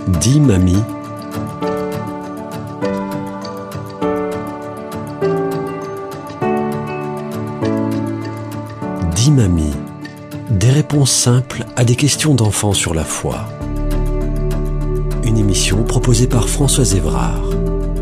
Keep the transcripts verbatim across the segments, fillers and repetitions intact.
Dis mamie. Dis mamie. Des réponses simples à des questions d'enfants sur la foi. Une émission proposée par Françoise Évrard.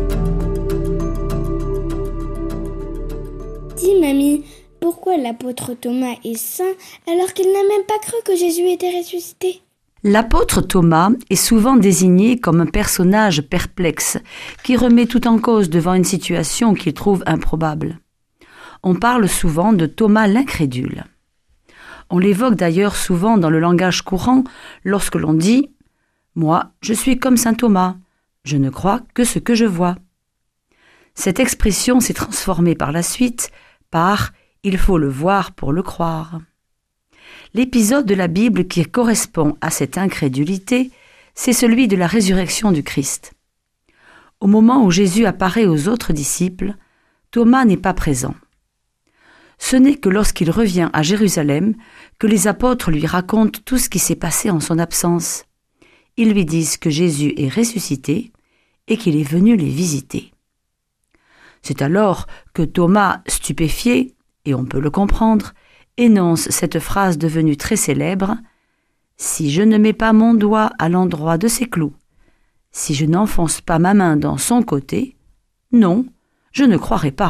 Dis mamie, pourquoi l'apôtre Thomas est saint alors qu'il n'a même pas cru que Jésus était ressuscité ? L'apôtre Thomas est souvent désigné comme un personnage perplexe qui remet tout en cause devant une situation qu'il trouve improbable. On parle souvent de Thomas l'incrédule. On l'évoque d'ailleurs souvent dans le langage courant lorsque l'on dit « Moi, je suis comme saint Thomas, je ne crois que ce que je vois ». Cette expression s'est transformée par la suite par « il faut le voir pour le croire ». L'épisode de la Bible qui correspond à cette incrédulité, c'est celui de la résurrection du Christ. Au moment où Jésus apparaît aux autres disciples, Thomas n'est pas présent. Ce n'est que lorsqu'il revient à Jérusalem que les apôtres lui racontent tout ce qui s'est passé en son absence. Ils lui disent que Jésus est ressuscité et qu'il est venu les visiter. C'est alors que Thomas, stupéfié, et on peut le comprendre, énonce cette phrase devenue très célèbre « Si je ne mets pas mon doigt à l'endroit de ses clous, si je n'enfonce pas ma main dans son côté, non, je ne croirai pas. »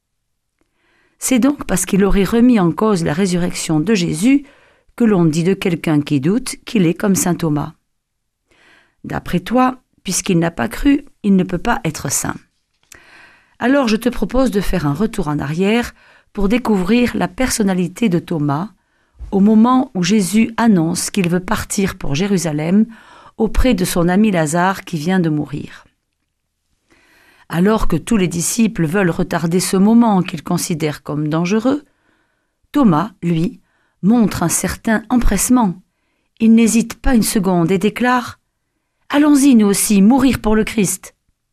C'est donc parce qu'il aurait remis en cause la résurrection de Jésus que l'on dit de quelqu'un qui doute qu'il est comme saint Thomas. D'après toi, puisqu'il n'a pas cru, il ne peut pas être saint. Alors je te propose de faire un retour en arrière pour découvrir la personnalité de Thomas au moment où Jésus annonce qu'il veut partir pour Jérusalem auprès de son ami Lazare qui vient de mourir. Alors que tous les disciples veulent retarder ce moment qu'ils considèrent comme dangereux, Thomas, lui, montre un certain empressement. Il n'hésite pas une seconde et déclare « Allons-y nous aussi, mourir pour le Christ !»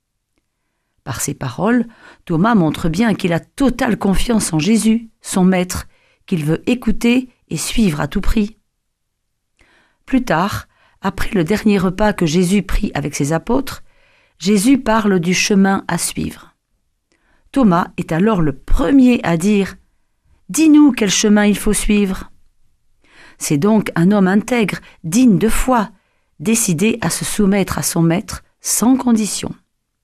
Par ces paroles, Thomas montre bien qu'il a totale confiance en Jésus, son maître, qu'il veut écouter et suivre à tout prix. Plus tard, après le dernier repas que Jésus prit avec ses apôtres, Jésus parle du chemin à suivre. Thomas est alors le premier à dire « Dis-nous quel chemin il faut suivre ». C'est donc un homme intègre, digne de foi, décidé à se soumettre à son maître sans condition.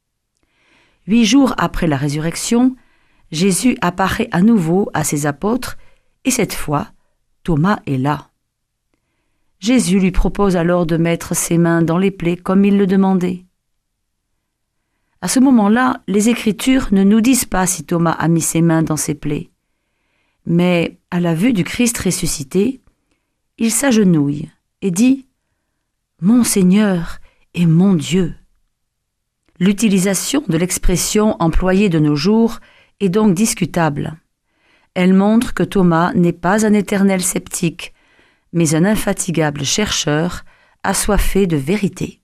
Huit jours après la résurrection, Jésus apparaît à nouveau à ses apôtres et cette fois, Thomas est là. Jésus lui propose alors de mettre ses mains dans les plaies comme il le demandait. À ce moment-là, les Écritures ne nous disent pas si Thomas a mis ses mains dans ses plaies. Mais, à la vue du Christ ressuscité, il s'agenouille et dit « Mon Seigneur et mon Dieu ». L'utilisation de l'expression employée de nos jours est donc discutable. Elle montre que Thomas n'est pas un éternel sceptique, mais un infatigable chercheur assoiffé de vérité.